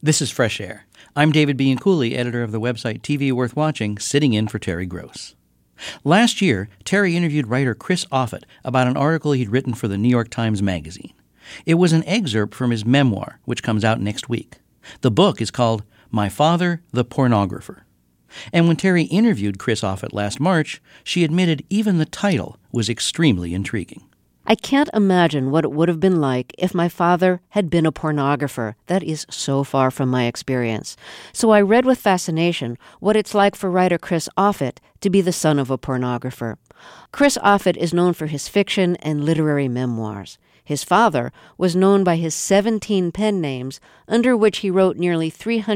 This is Fresh Air. I'm David Bianculli, editor of the website TV Worth Watching, sitting in for Terry Gross. Last year, Terry interviewed writer Chris Offutt about an article he'd written for the New York Times Magazine. It was an excerpt from his memoir, which comes out next week. The book is called My Father, the Pornographer. And when Terry interviewed Chris Offutt last March, she admitted even the title was extremely intriguing. I can't imagine what it would have been like if my father had been a pornographer. That is so far from my experience. So I read with fascination what it's like for writer Chris Offutt to be the son of a pornographer. Chris Offutt is known for his fiction and literary memoirs. His father was known by his 17 pen names, under which he wrote nearly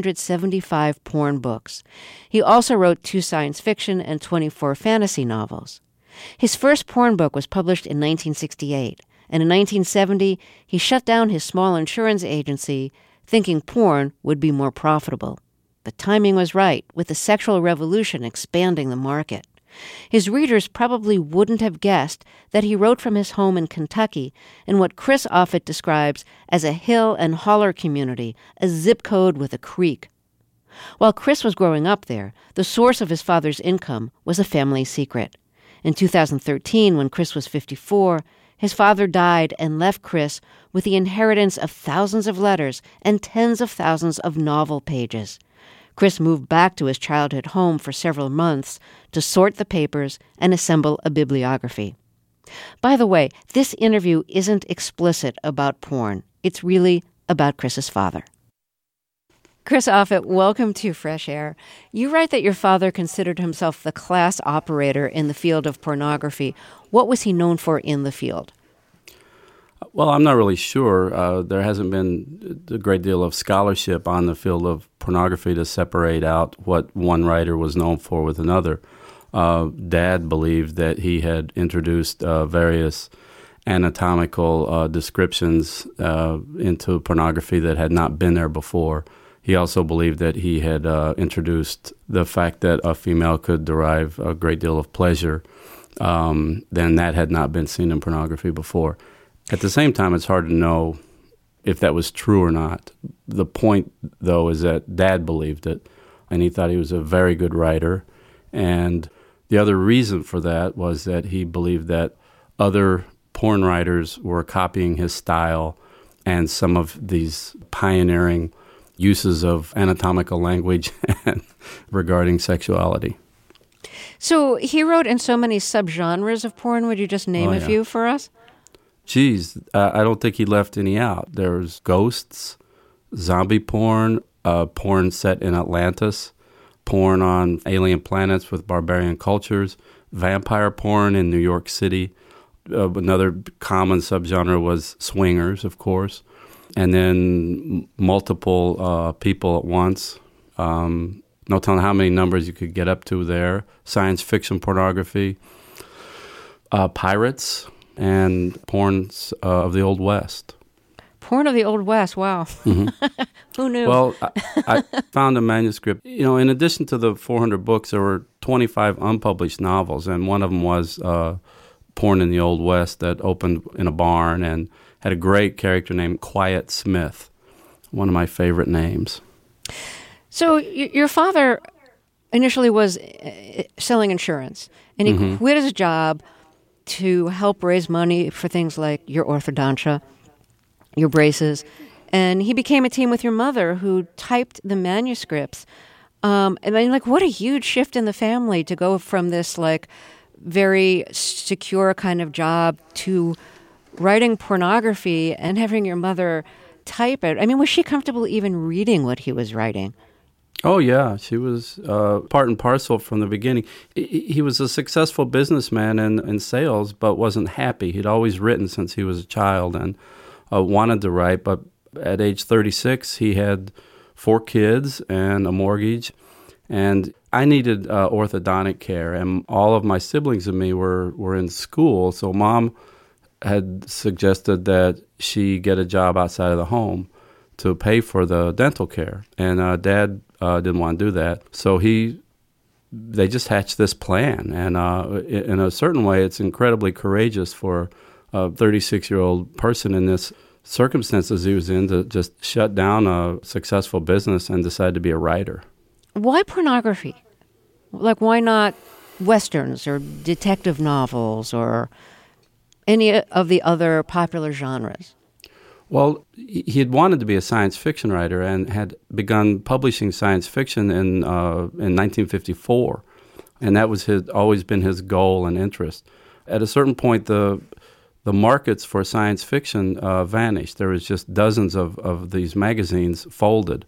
375 porn books. He also wrote 2 science fiction and 24 fantasy novels. His first porn book was published in 1968, and in 1970, he shut down his small insurance agency, thinking porn would be more profitable. The timing was right, with the sexual revolution expanding the market. His readers probably wouldn't have guessed that he wrote from his home in Kentucky in what Chris Offutt describes as a hill and holler community, a zip code with a creek. While Chris was growing up there, the source of his father's income was a family secret. In 2013, when Chris was 54, his father died and left Chris with the inheritance of thousands of letters and tens of thousands of novel pages. Chris moved back to his childhood home for several months to sort the papers and assemble a bibliography. By the way, this interview isn't explicit about porn. It's really about Chris's father. Chris Offutt, welcome to Fresh Air. You write that your father considered himself the class operator in the field of pornography. What was he known for in the field? Well, I'm not really sure. There hasn't been a great deal of scholarship on the field of pornography to separate out what one writer was known for with another. Dad believed that he had introduced various anatomical descriptions into pornography that had not been there before. He also believed that he had introduced the fact that a female could derive a great deal of pleasure. Then that had not been seen in pornography before. At the same time, it's hard to know if that was true or not. The point, though, is that Dad believed it, and he thought he was a very good writer. And the other reason for that was that he believed that other porn writers were copying his style and some of these pioneering uses of anatomical language regarding sexuality. So he wrote in so many subgenres of porn. Would you just name a few for us? Geez, I don't think he left any out. There's ghosts, zombie porn, porn set in Atlantis, porn on alien planets with barbarian cultures, vampire porn in New York City. Another common subgenre was swingers, of course. And then multiple people at once. No telling how many numbers you could get up to there. Science fiction pornography, pirates, and porns of the Old West. Porn of the Old West, wow. Mm-hmm. Who knew? Well, I found a manuscript. You know, in addition to the 400 books, there were 25 unpublished novels, and one of them was Porn in the Old West that opened in a barn and had a great character named Quiet Smith, one of my favorite names. So your father initially was selling insurance, and he quit his job to help raise money for things like your orthodontia, your braces, and he became a team with your mother who typed the manuscripts. And then, what a huge shift in the family to go from this, very secure kind of job to writing pornography and having your mother type it. I mean, was she comfortable even reading what he was writing? Oh, yeah. She was part and parcel from the beginning. He was a successful businessman in sales, but wasn't happy. He'd always written since he was a child and wanted to write. But at age 36, he had 4 kids and a mortgage. And I needed orthodontic care, and all of my siblings and me were in school. So Mom had suggested that she get a job outside of the home to pay for the dental care. And Dad didn't want to do that. So they just hatched this plan. And in a certain way, it's incredibly courageous for a 36-year-old person in this circumstances he was in to just shut down a successful business and decide to be a writer. Why pornography? Like, why not Westerns or detective novels or any of the other popular genres? Well, he had wanted to be a science fiction writer and had begun publishing science fiction in 1954. And that was always been his goal and interest. At a certain point, the markets for science fiction vanished. There was just dozens of these magazines folded.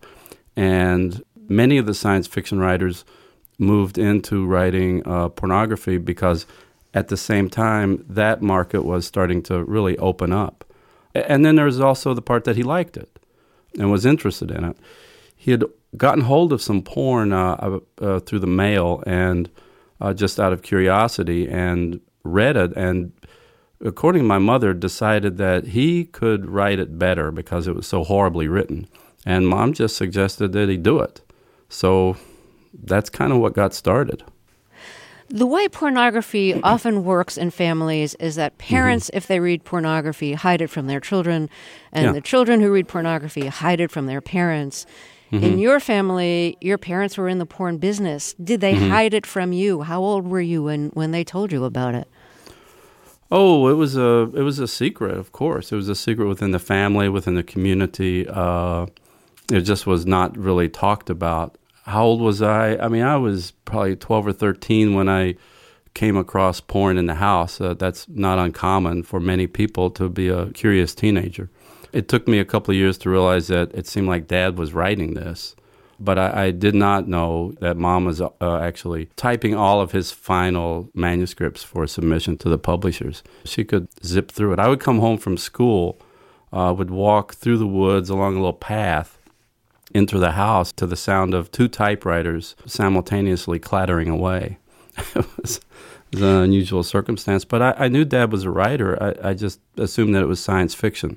And many of the science fiction writers moved into writing pornography because at the same time, that market was starting to really open up. And then there was also the part that he liked it and was interested in it. He had gotten hold of some porn through the mail and just out of curiosity and read it, and according to my mother, decided that he could write it better because it was so horribly written. And Mom just suggested that he do it. So that's kind of what got started. The way pornography often works in families is that parents, if they read pornography, hide it from their children, and the children who read pornography hide it from their parents. In your family, your parents were in the porn business. Did they hide it from you? How old were you when they told you about it? Oh, it was a secret, of course. It was a secret within the family, within the community. It just was not really talked about. How old was I? I mean, I was probably 12 or 13 when I came across porn in the house. That's not uncommon for many people to be a curious teenager. It took me a couple of years to realize that it seemed like Dad was writing this. But I did not know that Mom was actually typing all of his final manuscripts for submission to the publishers. She could zip through it. I would come home from school, would walk through the woods along a little path, into the house to the sound of two typewriters simultaneously clattering away. It was an unusual circumstance, but I knew Dad was a writer. I just assumed that it was science fiction.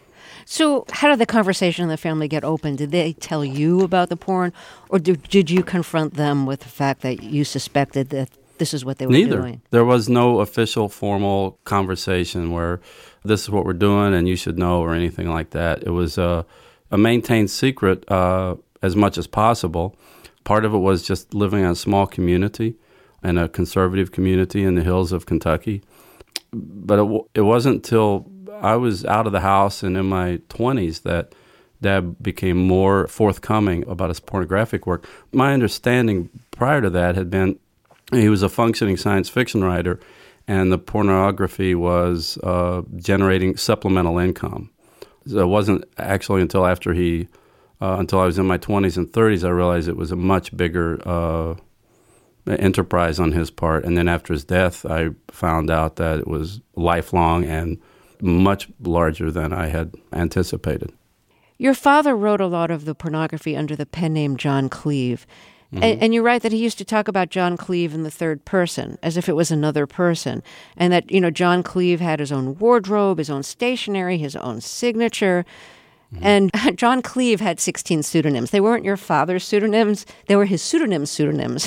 So how did the conversation in the family get open? Did they tell you about the porn, or did you confront them with the fact that you suspected that this is what they were doing? Neither. There was no official, formal conversation where this is what we're doing and you should know or anything like that. It was a maintained secret as much as possible. Part of it was just living in a small community and a conservative community in the hills of Kentucky. But it wasn't until I was out of the house and in my 20s that Dad became more forthcoming about his pornographic work. My understanding prior to that had been he was a functioning science fiction writer, and the pornography was generating supplemental income. So it wasn't actually until after until I was in my 20s and 30s, I realized it was a much bigger enterprise on his part. And then after his death, I found out that it was lifelong and much larger than I had anticipated. Your father wrote a lot of the pornography under the pen name John Cleave. And you write that he used to talk about John Cleave in the third person, as if it was another person. And that, John Cleave had his own wardrobe, his own stationery, his own signature. And John Cleave had 16 pseudonyms. They weren't your father's pseudonyms. They were his pseudonyms.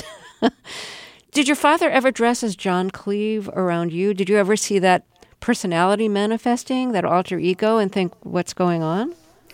Did your father ever dress as John Cleave around you? Did you ever see that personality manifesting, that alter ego, and think, what's going on?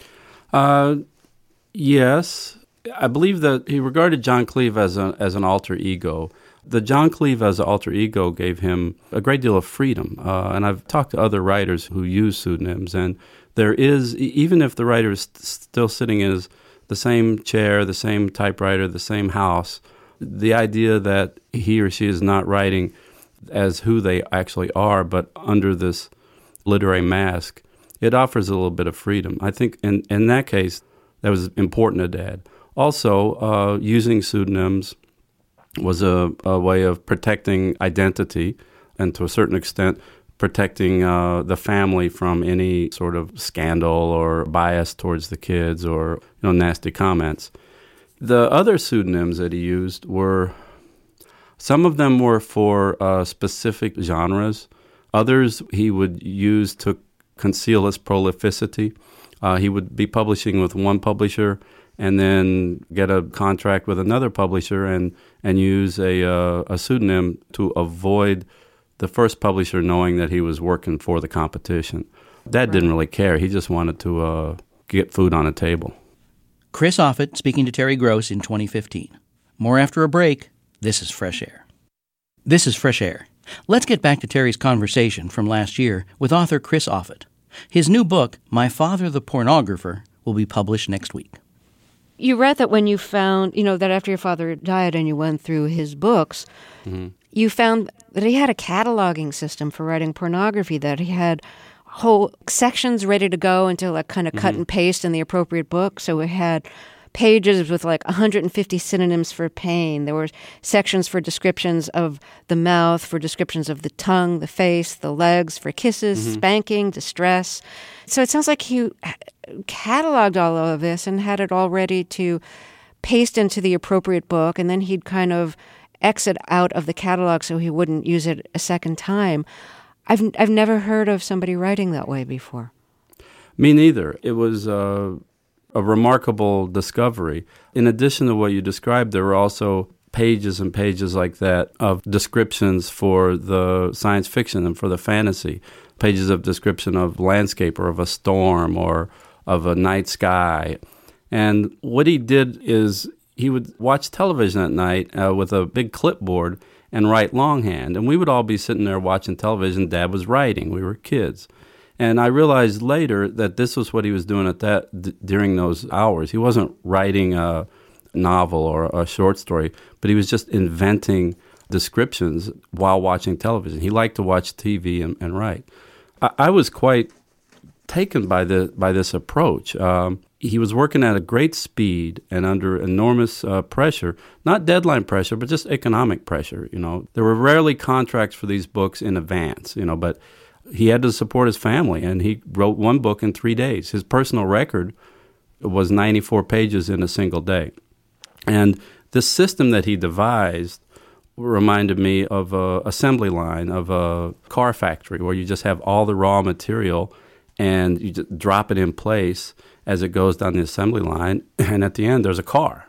Yes. I believe that he regarded John Cleave as an alter ego. The John Cleave as an alter ego gave him a great deal of freedom. And I've talked to other writers who use pseudonyms, and there is, even if the writer is still sitting in the same chair, the same typewriter, the same house, the idea that he or she is not writing as who they actually are, but under this literary mask, it offers a little bit of freedom. I think in that case, that was important to Dad. Also, using pseudonyms was a way of protecting identity and, to a certain extent, protecting the family from any sort of scandal or bias towards the kids or nasty comments. The other pseudonyms that he used some of them were for specific genres. Others he would use to conceal his prolificity. He would be publishing with one publisher and then get a contract with another publisher and use a pseudonym to avoid the first publisher knowing that he was working for the competition. Dad didn't really care. He just wanted to get food on the table. Chris Offutt speaking to Terry Gross in 2015. More after a break. This is Fresh Air. This is Fresh Air. Let's get back to Terry's conversation from last year with author Chris Offutt. His new book, My Father the Pornographer, will be published next week. You read that when you found, that after your father died and you went through his books, you found that he had a cataloging system for writing pornography, that he had whole sections ready to go until kind of cut and paste in the appropriate book. So it had pages with 150 synonyms for pain. There were sections for descriptions of the mouth, for descriptions of the tongue, the face, the legs, for kisses, spanking, distress. So it sounds like he cataloged all of this and had it all ready to paste into the appropriate book, and then he'd kind of exit out of the catalog so he wouldn't use it a second time. I've never heard of somebody writing that way before. Me neither. It was a remarkable discovery. In addition to what you described, there were also pages and pages like that of descriptions for the science fiction and for the fantasy, pages of description of landscape or of a storm or of a night sky. And what he did is he would watch television at night with a big clipboard and write longhand. And we would all be sitting there watching television. Dad was writing. We were kids. And I realized later that this was what he was doing during those hours. He wasn't writing a novel or a short story, but he was just inventing descriptions while watching television. He liked to watch TV and write. I was quite taken by this approach. He was working at a great speed and under enormous pressure, not deadline pressure, but just economic pressure. There were rarely contracts for these books in advance, but he had to support his family, and he wrote one book in 3 days. His personal record was 94 pages in a single day. And this system that he devised reminded me of an assembly line of a car factory where you just have all the raw material and you just drop it in place as it goes down the assembly line, and at the end there's a car.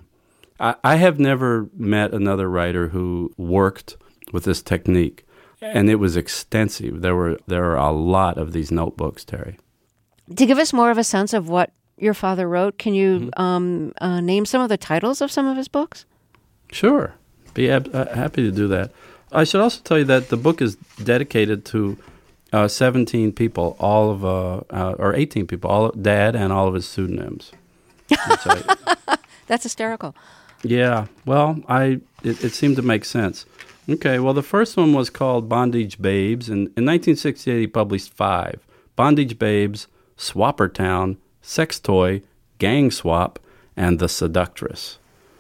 I have never met another writer who worked with this technique, and it was extensive. There are a lot of these notebooks, Terry. To give us more of a sense of what your father wrote, can you name some of the titles of some of his books? Sure. Be happy to do that. I should also tell you that the book is dedicated to 17 people, or 18 people, Dad and all of his pseudonyms. That's hysterical. Yeah, well, it seemed to make sense. Okay, well, the first one was called Bondage Babes, and in 1968 he published 5. Bondage Babes, Swapper Town, Sex Toy, Gang Swap, and The Seductress.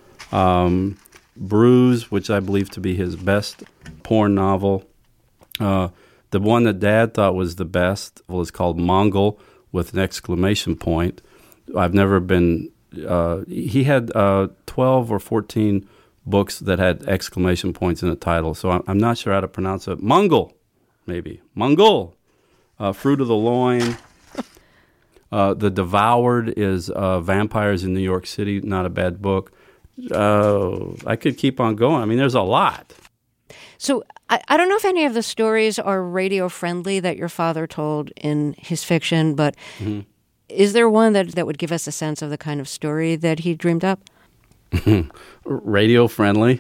Bruise, which I believe to be his best porn novel. The one that Dad thought was the best was called Mongol with an exclamation point. I've never been... he had 12 or 14 books that had exclamation points in the title, so I'm not sure how to pronounce it. Mongol, maybe. Mongol. Fruit of the Loin. The Devoured is Vampires in New York City, not a bad book. I could keep on going. I mean, there's a lot. So I don't know if any of the stories are radio-friendly that your father told in his fiction, but is there one that would give us a sense of the kind of story that he dreamed up? Radio-friendly.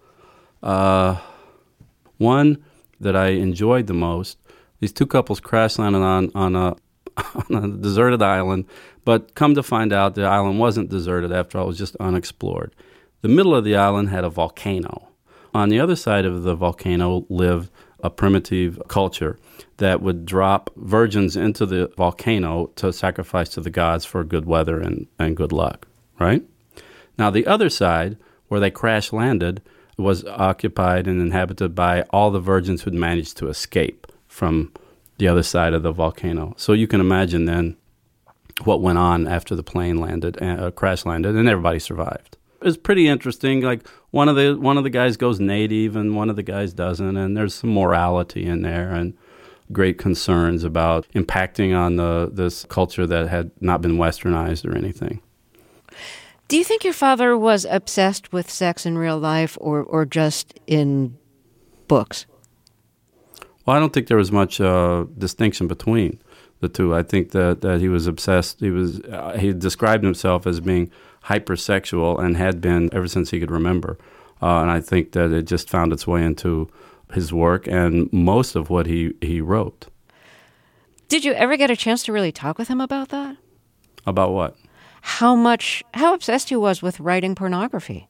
One that I enjoyed the most, these two couples crash landed on a deserted island, but come to find out the island wasn't deserted after all, it was just unexplored. The middle of the island had a volcano. On the other side of the volcano lived a primitive culture that would drop virgins into the volcano to sacrifice to the gods for good weather and good luck, right? Now, the other side, where they crash landed, was occupied and inhabited by all the virgins who'd managed to escape from the other side of the volcano. So you can imagine then what went on after the plane landed, crash landed, and everybody survived. It was pretty interesting. Like one of the guys goes native, and one of the guys doesn't, and there's some morality in there, and great concerns about impacting on this culture that had not been westernized or anything. Do you think your father was obsessed with sex in real life or just in books? Well, I don't think there was much distinction between the two. I think that he was obsessed. He described himself as being hypersexual and had been ever since he could remember. And I think that it just found its way into his work and most of what he wrote. Did you ever get a chance to really talk with him about that? About what? How obsessed he was with writing pornography?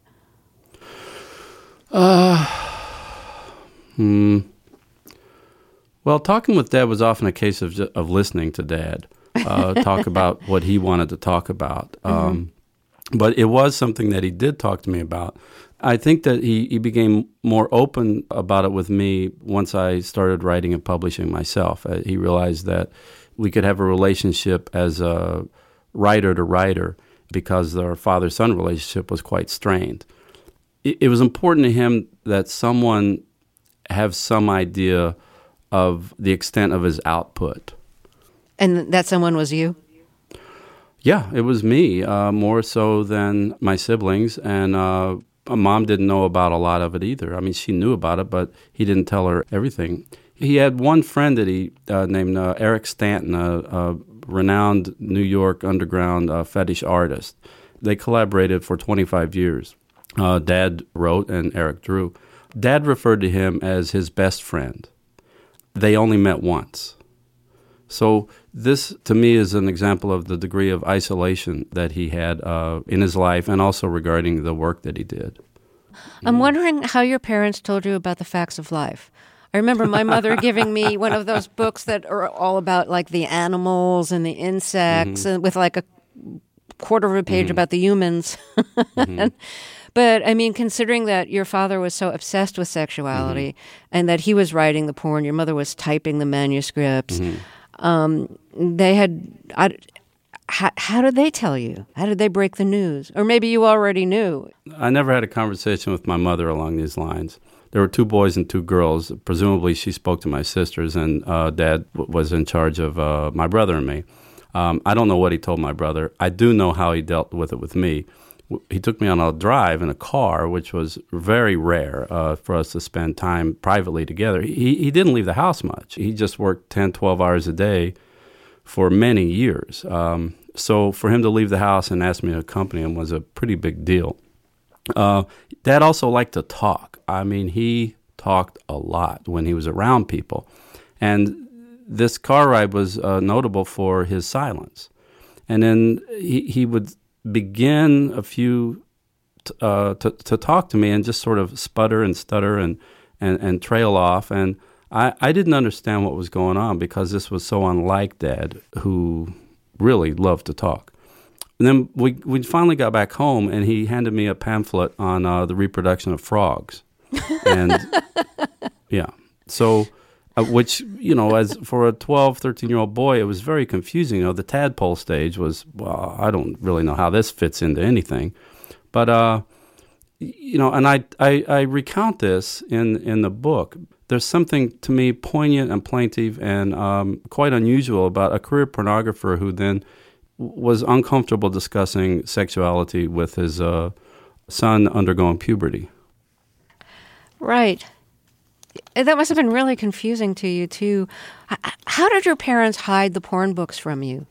Well, talking with Dad was often a case of listening to Dad talk about what he wanted to talk about. But it was something that he did talk to me about. I think that he became more open about it with me once I started writing and publishing myself. He realized that we could have a relationship as a writer to writer because our father-son relationship was quite strained. It was important to him that someone have some idea of the extent of his output. And that someone was you? Yeah, it was me, more so than my siblings. And Mom didn't know about a lot of it either. I mean, she knew about it, but he didn't tell her everything. He had one friend that he named Eric Stanton, a renowned New York underground fetish artist. They collaborated for 25 years. Dad wrote and Eric drew. Dad referred to him as his best friend. They only met once. So this, to me, is an example of the degree of isolation that he had in his life and also regarding the work that he did. I'm wondering how your parents told you about the facts of life. I remember my mother giving me one of those books that are all about like the animals and the insects and with like a quarter of a page about the humans. But, I mean, considering that your father was so obsessed with sexuality and that he was writing the porn, your mother was typing the manuscripts, they had... How did they tell you? How did they break the news? Or maybe you already knew. I never had a conversation with my mother along these lines. There were 2 boys and 2 girls. Presumably, she spoke to my sisters, and Dad was in charge of my brother and me. I don't know what he told my brother. I do know how he dealt with it with me. He took me on a drive in a car, which was very rare for us to spend time privately together. He didn't leave the house much. He just worked 10, 12 hours a day for many years. So for him to leave the house and ask me to accompany him was a pretty big deal. Dad also liked to talk. I mean, he talked a lot when he was around people. And this car ride was notable for his silence. And then he would begin a few to talk to me and just sort of sputter and stutter and trail off. And I didn't understand what was going on because this was so unlike Dad, who really loved to talk. And then we finally got back home, and he handed me a pamphlet on the reproduction of frogs. And yeah, so which, you know, as for a 12, 13-year-old boy, it was very confusing. You know, the tadpole stage was, well, I don't really know how this fits into anything. But, you know, and I recount this in the book. There's something, to me, poignant and plaintive and quite unusual about a career pornographer who then was uncomfortable discussing sexuality with his son undergoing puberty. Right. That must have been really confusing to you, too. How did your parents hide the porn books from you?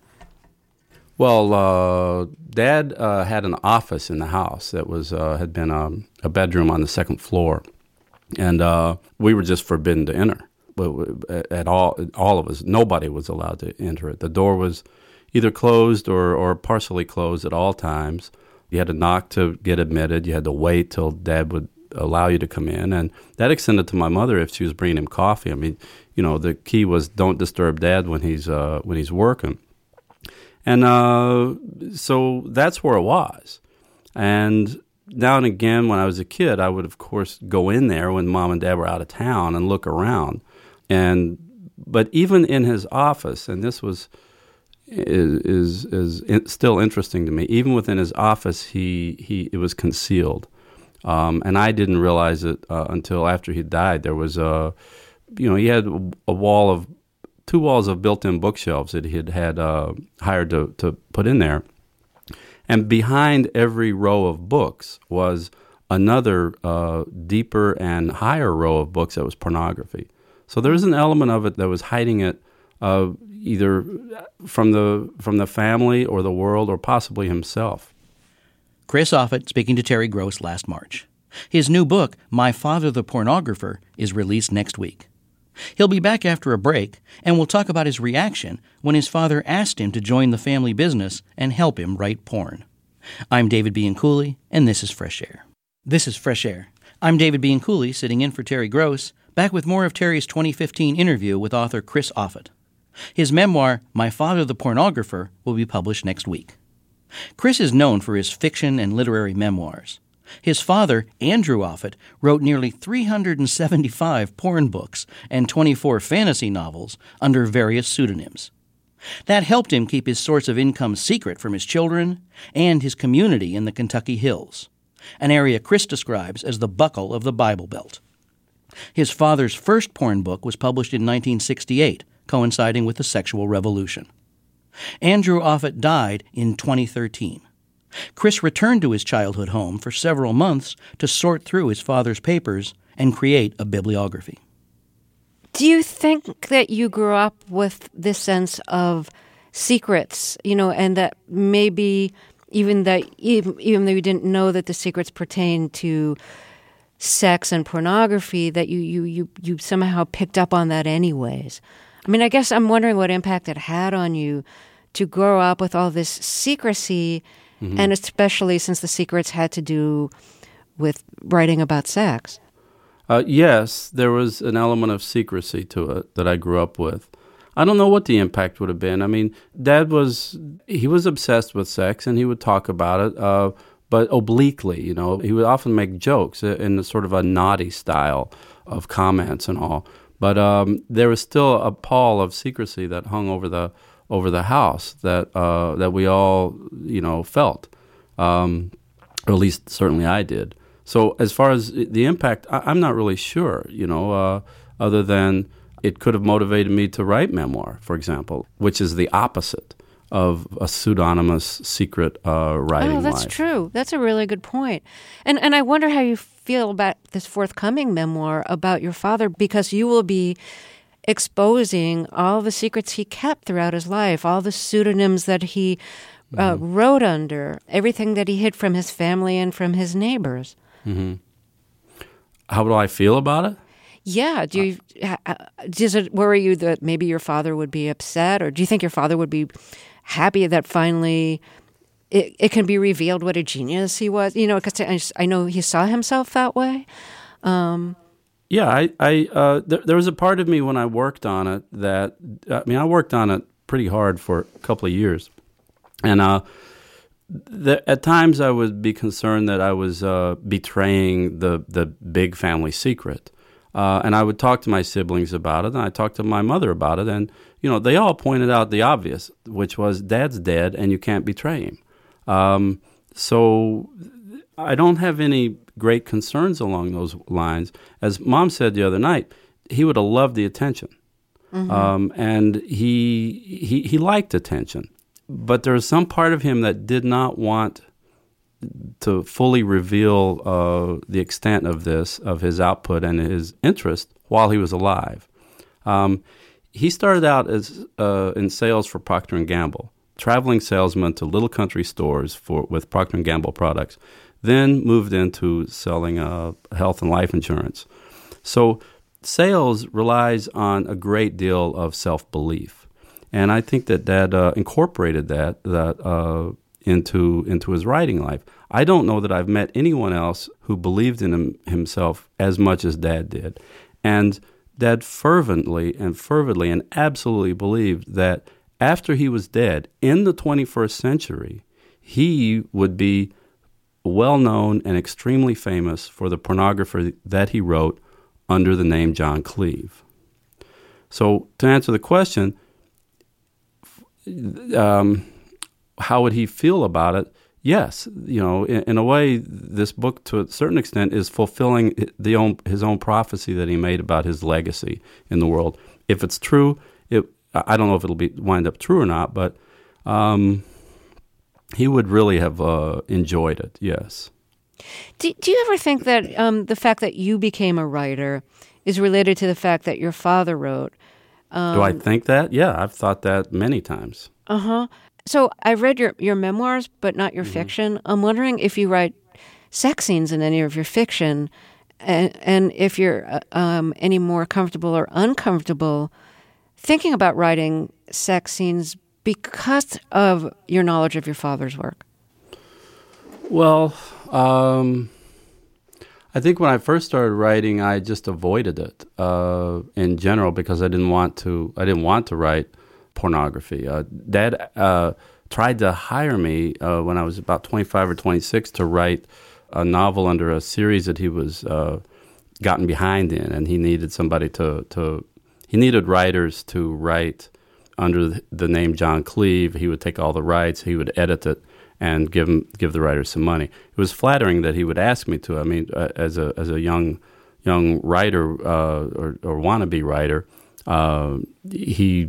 Well, Dad had an office in the house that was had been a bedroom on the second floor, and we were just forbidden to enter. At all of us, nobody was allowed to enter it. The door was either closed or partially closed at all times. You had to knock to get admitted. You had to wait till Dad would allow you to come in, and that extended to my mother if she was bringing him coffee. I mean, you know, the key was don't disturb Dad when he's working, and so that's where it was. And now and again, when I was a kid, I would of course go in there when Mom and Dad were out of town and look around. But even in his office, and this was is still interesting to me. Even within his office, it was concealed. And I didn't realize it until after he died. There was he had two walls of built-in bookshelves that he had hired to put in there. And behind every row of books was another deeper and higher row of books that was pornography. So there was an element of it that was hiding it either from the family or the world or possibly himself. Chris Offutt speaking to Terry Gross last March. His new book, My Father the Pornographer, is released next week. He'll be back after a break, and we'll talk about his reaction when his father asked him to join the family business and help him write porn. I'm David Bianculli, and this is Fresh Air. This is Fresh Air. I'm David Bianculli, sitting in for Terry Gross, back with more of Terry's 2015 interview with author Chris Offutt. His memoir, My Father the Pornographer, will be published next week. Chris is known for his fiction and literary memoirs. His father, Andrew Offutt, wrote nearly 375 porn books and 24 fantasy novels under various pseudonyms. That helped him keep his source of income secret from his children and his community in the Kentucky Hills, an area Chris describes as the buckle of the Bible Belt. His father's first porn book was published in 1968, coinciding with the sexual revolution. Andrew Offutt died in 2013. Chris returned to his childhood home for several months to sort through his father's papers and create a bibliography. Do you think that you grew up with this sense of secrets, and that maybe even though you didn't know that the secrets pertain to sex and pornography, that you somehow picked up on that anyways? I mean, I guess I'm wondering what impact it had on you to grow up with all this secrecy, and especially since the secrets had to do with writing about sex. Yes, there was an element of secrecy to it that I grew up with. I don't know what the impact would have been. I mean, Dad was obsessed with sex, and he would talk about it, but obliquely, He would often make jokes in a sort of a naughty style of comments and all. But there was still a pall of secrecy that hung over the house that we all felt, or at least certainly I did. So as far as the impact, I'm not really sure. Other than it could have motivated me to write memoir, for example, which is the opposite of a pseudonymous secret writing life. Oh, that's true. That's a really good point. And I wonder how you feel about this forthcoming memoir about your father, because you will be exposing all the secrets he kept throughout his life, all the pseudonyms that he wrote under, everything that he hid from his family and from his neighbors. Mm-hmm. How do I feel about it? Yeah. Does it worry you that maybe your father would be upset, or do you think your father would be happy that finally it can be revealed what a genius he was? Because I know he saw himself that way. Yeah, there was a part of me when I worked on it I worked on it pretty hard for a couple of years, and at times I would be concerned that I was betraying the big family secret. And I would talk to my siblings about it, and I talked to my mother about it, and they all pointed out the obvious, which was Dad's dead, and you can't betray him. So I don't have any great concerns along those lines. As Mom said the other night, he would have loved the attention, and he liked attention, but there was some part of him that did not want to fully reveal the extent of his output and his interest while he was alive. He started out as in sales for Procter & Gamble, traveling salesman to little country stores with Procter & Gamble products, then moved into selling health and life insurance. So sales relies on a great deal of self-belief. And I think that Dad incorporated that into his writing life. I don't know that I've met anyone else who believed in himself as much as Dad did. And Dad fervently and absolutely believed that after he was dead, in the 21st century, he would be well-known and extremely famous for the pornography that he wrote under the name John Cleave. So to answer the question, how would he feel about it? Yes, in a way, this book, to a certain extent, is fulfilling his own prophecy that he made about his legacy in the world. If it's true, I don't know if it'll wind up true or not, but he would really have enjoyed it. Yes. Do you ever think that the fact that you became a writer is related to the fact that your father wrote? Do I think that? Yeah, I've thought that many times. So I read your memoirs, but not your fiction. I'm wondering if you write sex scenes in any of your fiction, and if you're any more comfortable or uncomfortable thinking about writing sex scenes because of your knowledge of your father's work. Well, I think when I first started writing, I just avoided it in general because I didn't want to write pornography. Dad tried to hire me when I was about 25 or 26 to write a novel under a series that he was gotten behind in, and he needed somebody he needed writers to write under the name John Cleave. He would take all the rights, he would edit it, and give the writers some money. It was flattering that he would ask me to. I mean, as a young writer or wannabe writer, he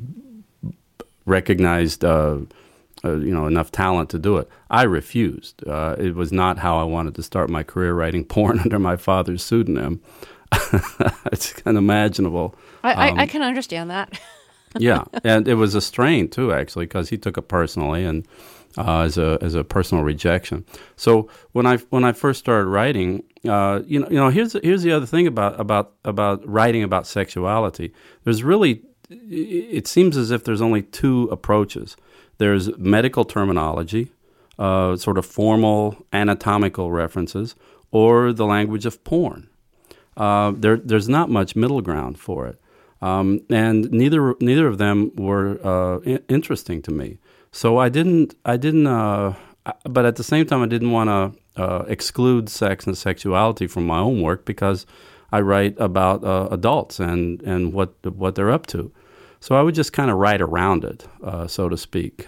recognized enough talent to do it. I refused. It was not how I wanted to start my career, writing porn under my father's pseudonym. It's unimaginable. I can understand that. Yeah, and it was a strain too, actually, because he took it personally and as a personal rejection. So when I first started writing, here's the other thing about writing about sexuality. There's really, it seems as if there's only two approaches. There's medical terminology, sort of formal anatomical references, or the language of porn. There's not much middle ground for it, and neither of them were interesting to me. So I didn't. But at the same time, I didn't want to exclude sex and sexuality from my own work because I write about adults and what they're up to. So I would just kind of write around it, so to speak.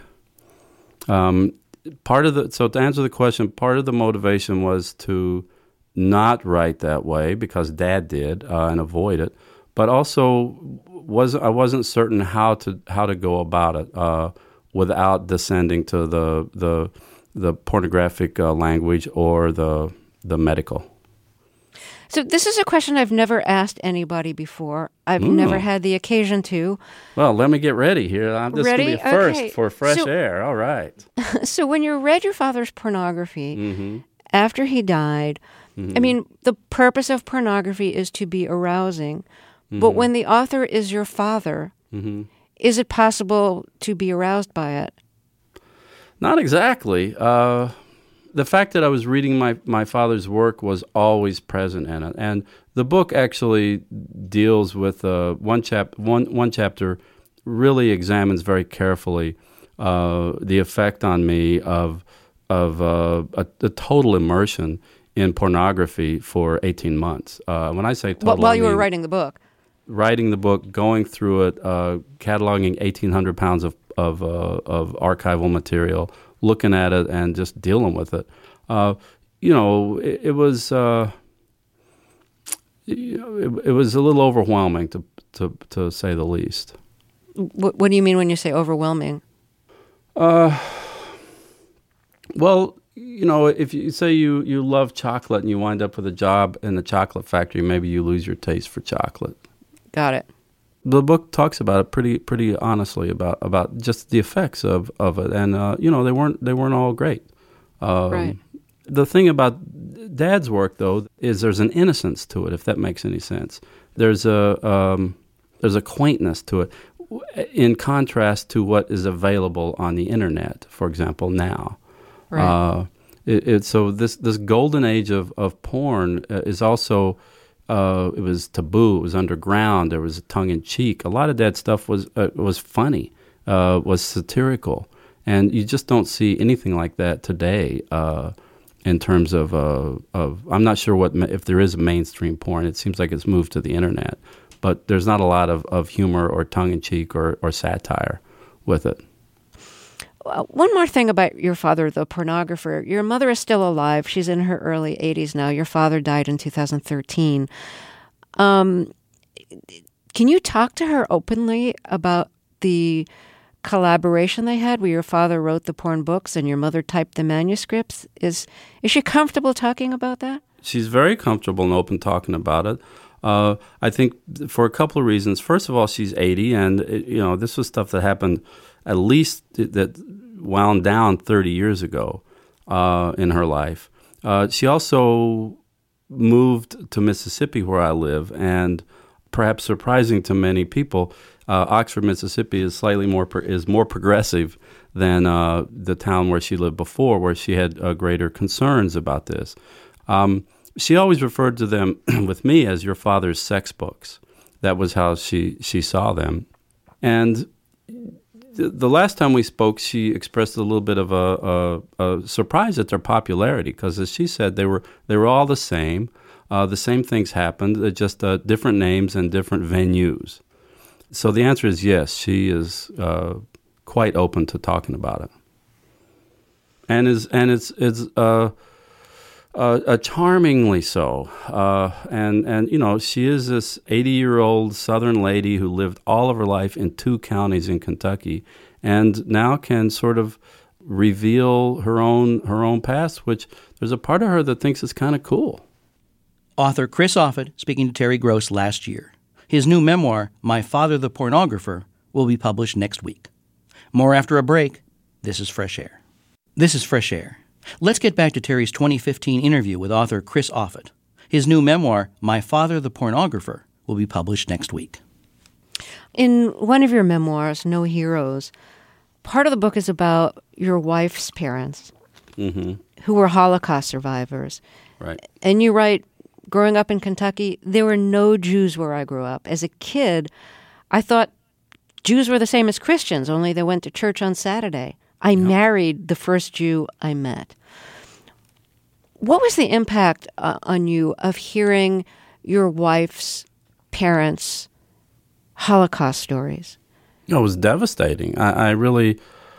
So to answer the question, part of the motivation was to not write that way because Dad did and avoid it, but also I wasn't certain how to go about it without descending to the pornographic language or the medical. So this is a question I've never asked anybody before. I've never had the occasion to. Well, let me get ready here. This is going to be a first Okay. for fresh air. All right. So when you read your father's pornography, after he died, I mean, the purpose of pornography is to be arousing. But when the author is your father, is it possible to be aroused by it? Not exactly. The fact that I was reading my father's work was always present in it. And the book actually deals with one chapter really examines very carefully the effect on me of a total immersion in pornography for 18 months. When I say total, while you were writing the book? Writing the book, going through it, cataloging 1,800 pounds of archival material, looking at it and just dealing with it. It was it was a little overwhelming to say the least. What do you mean when you say overwhelming? Well, if you say you love chocolate and you wind up with a job in the chocolate factory, maybe you lose your taste for chocolate. Got it. The book talks about it pretty honestly about just the effects of it, and they weren't all great. Right. The thing about Dad's work, though, is there's an innocence to it, if that makes any sense. There's a quaintness to it, in contrast to what is available on the internet, for example, now. Right. So this golden age of porn is also. It was taboo. It was underground. There was tongue in cheek. A lot of that stuff was funny, was satirical, and you just don't see anything like that today. In terms of I'm not sure if there is a mainstream porn. It seems like it's moved to the internet, but there's not a lot of humor or tongue in cheek or satire with it. One more thing about your father, the pornographer. Your mother is still alive. She's in her early 80s now. Your father died in 2013. Can you talk to her openly about the collaboration they had where your father wrote the porn books and your mother typed the manuscripts? Is she comfortable talking about that? She's very comfortable and open talking about it. I think for a couple of reasons. First of all, she's 80, and this was stuff that happened at least that wound down 30 years ago in her life. She also moved to Mississippi, where I live, and perhaps surprising to many people, Oxford, Mississippi is slightly more progressive than the town where she lived before, where she had greater concerns about this. She always referred to them with me as your father's sex books. That was how she saw them. And the last time we spoke, she expressed a little bit of a surprise at their popularity, because, as she said, they were all the same. The same things happened, just different names and different venues. So the answer is yes, she is quite open to talking about it, and it's charmingly so. And she is this 80-year-old Southern lady who lived all of her life in 2 counties in Kentucky, and now can sort of reveal her own past, which there's a part of her that thinks is kind of cool. Author Chris Offutt speaking to Terry Gross last year. His new memoir, My Father the Pornographer, will be published next week. More after a break. This is Fresh Air. This is Fresh Air. Let's get back to Terry's 2015 interview with author Chris Offutt. His new memoir, My Father the Pornographer, will be published next week. In one of your memoirs, No Heroes, part of the book is about your wife's parents, who were Holocaust survivors. Right. And you write, growing up in Kentucky, there were no Jews where I grew up. As a kid, I thought Jews were the same as Christians, only they went to church on Saturday. I married the first Jew I met. What was the impact on you of hearing your wife's parents' Holocaust stories? It was devastating. I really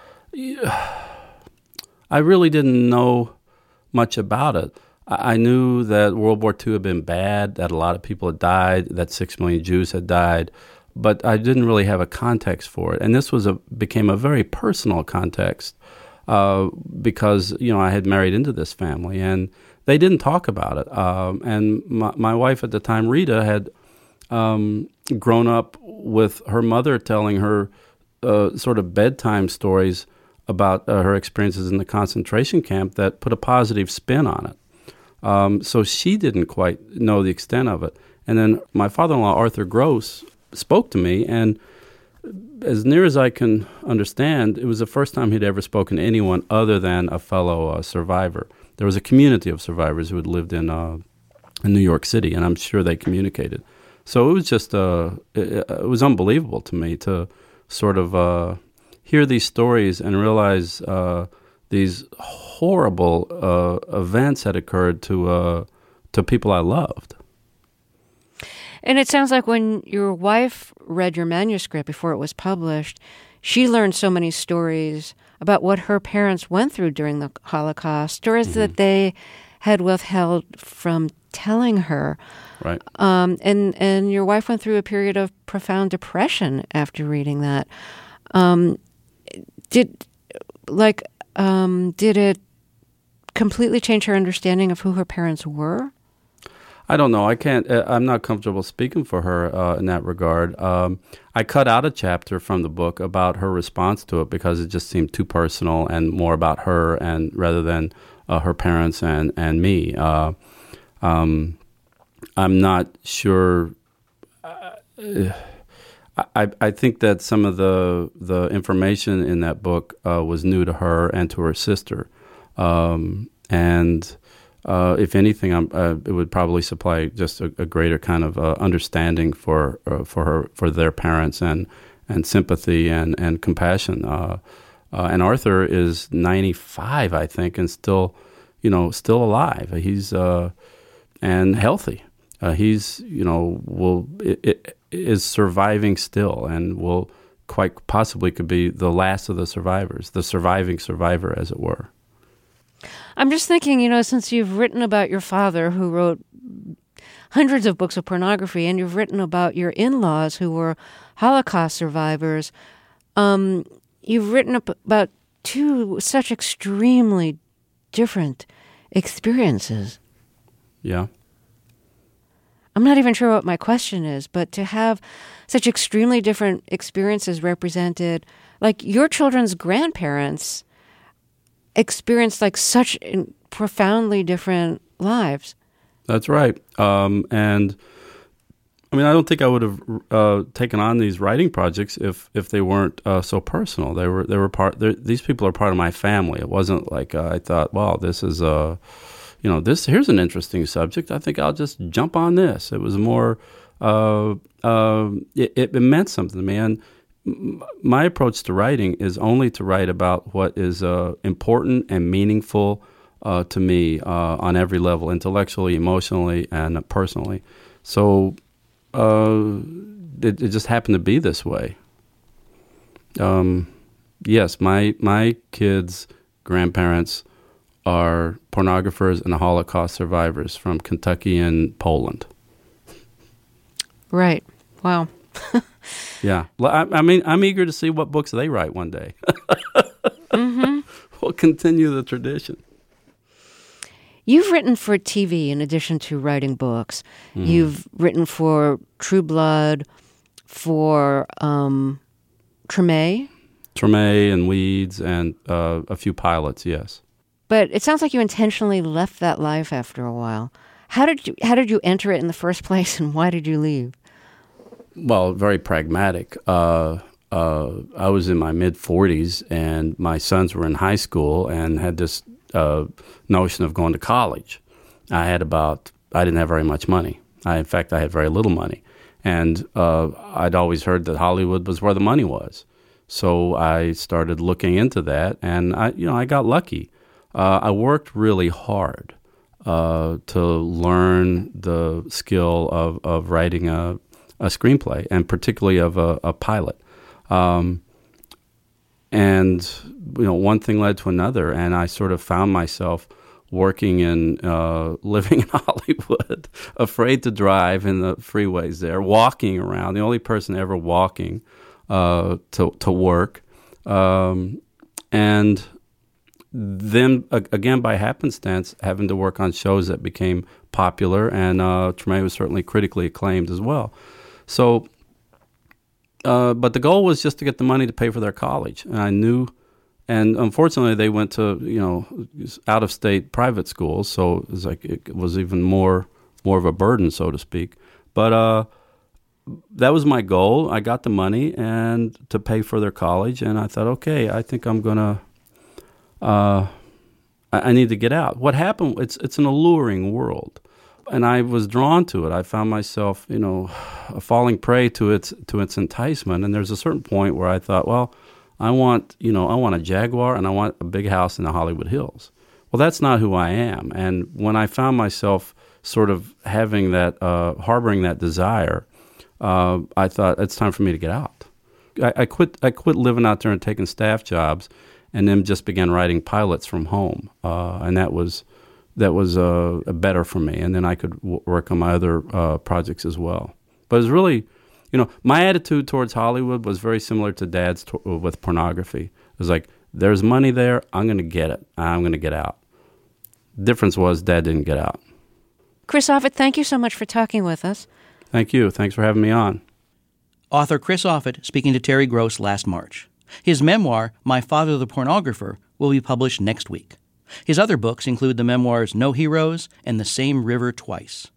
didn't know much about it. I knew that World War II had been bad, that a lot of people had died, that 6 million Jews had died, but I didn't really have a context for it. And this became a very personal context because, I had married into this family, and they didn't talk about it. And my wife at the time, Rita, had grown up with her mother telling her sort of bedtime stories about her experiences in the concentration camp that put a positive spin on it. So she didn't quite know the extent of it. And then my father-in-law, Arthur Gross, spoke to me, and as near as I can understand, it was the first time he'd ever spoken to anyone other than a fellow survivor. There was a community of survivors who had lived in New York City, and I'm sure they communicated. So it was just it was unbelievable to me to sort of hear these stories and realize these horrible events had occurred to people I loved. And it sounds like when your wife read your manuscript before it was published, she learned so many stories about what her parents went through during the Holocaust, stories that they had withheld from telling her. Right. And your wife went through a period of profound depression after reading that. Did it completely change her understanding of who her parents were? I don't know. I'm not comfortable speaking for her in that regard. I cut out a chapter from the book about her response to it because it just seemed too personal and more about her and rather than her parents and me. I'm not sure. I think that some of the information in that book was new to her and to her sister, and if anything, it would probably supply just a greater kind of understanding for their parents and sympathy and compassion. And Arthur is 95, I think, and still alive. He's and healthy. He's is surviving still, and will quite possibly could be the last of the survivors, the surviving survivor, as it were. I'm just thinking, since you've written about your father, who wrote hundreds of books of pornography, and you've written about your in-laws who were Holocaust survivors, you've written about two such extremely different experiences. Yeah. I'm not even sure what my question is, but to have such extremely different experiences represented, like your children's grandparents experienced like such profoundly different lives. That's right. And I mean, I don't think I would have taken on these writing projects if they weren't so personal. They were these people are part of my family. It wasn't like I thought, well, this is here's an interesting subject. I think I'll just jump on this. It was more, it meant something to me. And my approach to writing is only to write about what is important and meaningful to me on every level, intellectually, emotionally, and personally. So it just happened to be this way. Yes, my kids' grandparents are pornographers and Holocaust survivors from Kentucky and Poland. Right. Wow. Yeah. I mean, I'm eager to see what books they write one day. Mm-hmm. We'll continue the tradition. You've written for TV in addition to writing books. Mm-hmm. You've written for True Blood, for Treme and Weeds, and a few pilots, yes. But it sounds like you intentionally left that life after a while. How did you enter it in the first place, and why did you leave? Well, very pragmatic. I was in my mid-40s, and my sons were in high school and had this notion of going to college. I didn't have very much money. In fact, I had very little money. And I'd always heard that Hollywood was where the money was. So I started looking into that, and I got lucky. I worked really hard to learn the skill of writing a screenplay, and particularly of a pilot. And one thing led to another, and I sort of found myself working in, living in Hollywood, afraid to drive in the freeways there, walking around, the only person ever walking to work, and then again by happenstance having to work on shows that became popular, and Treme was certainly critically acclaimed as well. So, but the goal was just to get the money to pay for their college, and I knew. And unfortunately, they went to out-of-state private schools, so it was like it was even more of a burden, so to speak. But that was my goal. I got the money and to pay for their college, and I thought, okay, I think I'm gonna. I need to get out. What happened? It's an alluring world, and I was drawn to it. I found myself, falling prey to its enticement. And there's a certain point where I thought, well, I want a Jaguar and I want a big house in the Hollywood Hills. Well, that's not who I am. And when I found myself sort of having that, harboring that desire, I thought it's time for me to get out. I quit living out there and taking staff jobs, and then just began writing pilots from home. And that was better for me. And then I could work on my other projects as well. But it was really. My attitude towards Hollywood was very similar to Dad's with pornography. It was like, there's money there, I'm going to get it. I'm going to get out. Difference was Dad didn't get out. Chris Offutt, thank you so much for talking with us. Thank you. Thanks for having me on. Author Chris Offutt speaking to Terry Gross last March. His memoir, My Father the Pornographer, will be published next week. His other books include the memoirs No Heroes and The Same River Twice.